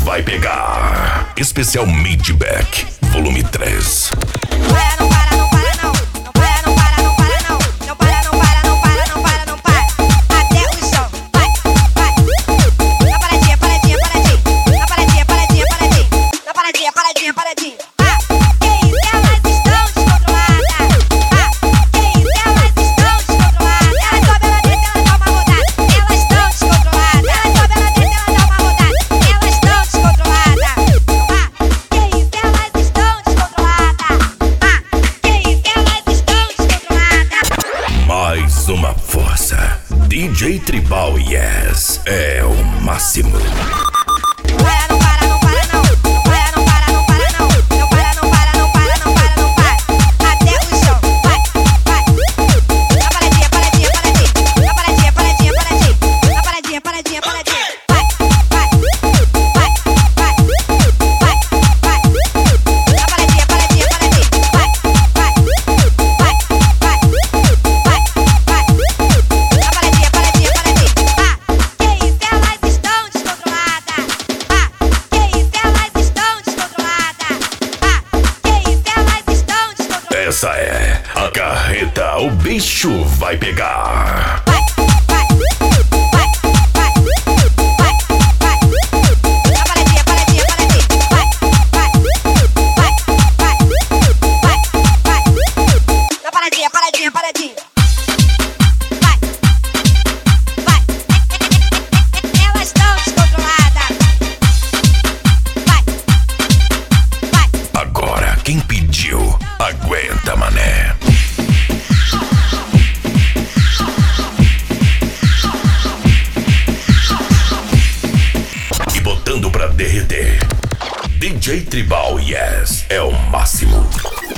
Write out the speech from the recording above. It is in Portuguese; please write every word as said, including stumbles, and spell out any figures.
vai pegar. Especial Midback, volume três. Para, não para, não para, não. Não para, não para, não para, não. Não para, não para, não para, não para, não para. Até o chão. Vai, vai. Na paradinha, paradinha, paradinha. Na paradinha, paradinha, paradinha. Na paradinha, paradinha, paradinha. Ah, que isso? Elas estão descontroladas. Ah, que isso? Elas estão descontroladas. Elas sobem, ela desce, ela dá uma rodada. Elas estão descontroladas. Elas sobem, ela desce, ela dá uma rodada. Elas estão descontroladas. Ah, que isso? Elas estão descontroladas. Ah, que isso? Elas estão descontroladas. Mais uma força. D J Tribal Yes é o máximo. Para, não para, não para, não. Não para, não para, não para, não. Não para, não para, não para, não para, não para. Até o chão. Vai, vai. Na paradinha, paradinha, paradinha. Na paradinha, paradinha, paradinha. Na paradinha, paradinha, paradinha. Vai, vai. Vai, vai. Vai, vai. Na paradinha, paradinha, paradinha. Vai, vai. Vai, vai. Vai, vai. Na paradinha, paradinha, paradinha. Ah, que isso? Elas estão descontroladas. Ah, que isso? Elas estão descontroladas. Ah, que isso? Elas estão descontroladas. Essa é a carreta, o bicho vai pegar. Vai, vai, vai, vai, vai, vai. Na paradinha, paradinha, paradinha. Vai, vai, vai, vai, vai, vai. Na paradinha, paradinha, paradinha. Vai, vai. Elas estão descontroladas. Vai, vai. Agora quem pediu, aguenta, mané. E botando pra derreter. D J Tribal Yes é o máximo.